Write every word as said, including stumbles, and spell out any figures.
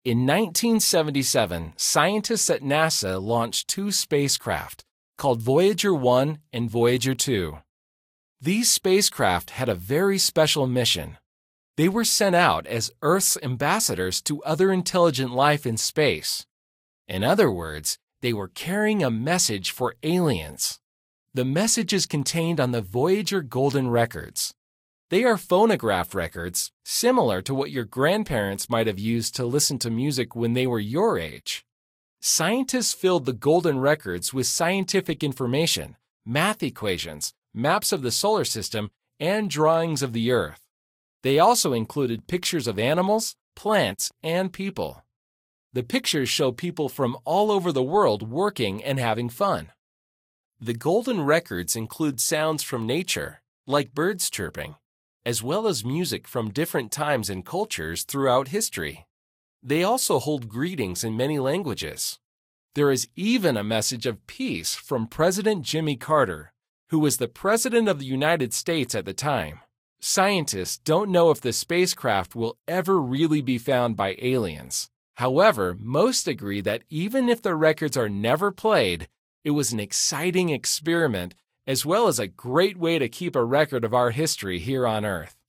In nineteen seventy-seven, scientists at NASA launched two spacecraft, called Voyager one and Voyager two. These spacecraft had a very special mission. They were sent out as Earth's ambassadors to other intelligent life in space. In other words, they were carrying a message for aliens. The message is contained on the Voyager Golden Records. They are phonograph records, similar to what your grandparents might have used to listen to music when they were your age. Scientists filled the Golden Records with scientific information, math equations, maps of the solar system, and drawings of the Earth. They also included pictures of animals, plants, and people. The pictures show people from all over the world working and having fun. The Golden Records include sounds from nature, like birds chirping, as well as music from different times and cultures throughout history. They also hold greetings in many languages. There is even a message of peace from President Jimmy Carter, who was the President of the United States at the time. Scientists don't know if the spacecraft will ever really be found by aliens. However, most agree that even if the records are never played, it was an exciting experiment as well as a great way to keep a record of our history here on Earth.